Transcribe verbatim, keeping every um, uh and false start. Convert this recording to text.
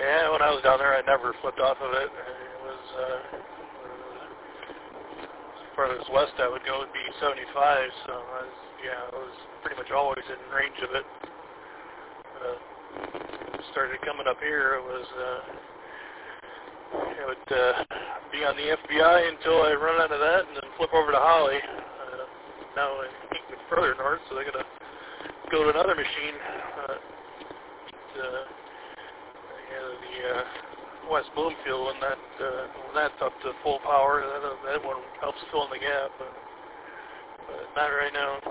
Yeah, when I was down there, I never flipped off of it. It was, uh, as farthest west I would go would be seventy-five, so I was, yeah, I was pretty much always in range of it. Uh, started coming up here, it was, uh, it would uh, be on the F B I until I run out of that and then flip over to Holly. Uh, now I'm even further north, so they got to go to another machine. Uh, uh, yeah, the uh, West Bloomfield, when that uh, when that's up to full power, that, that one helps fill in the gap. But, but not right now.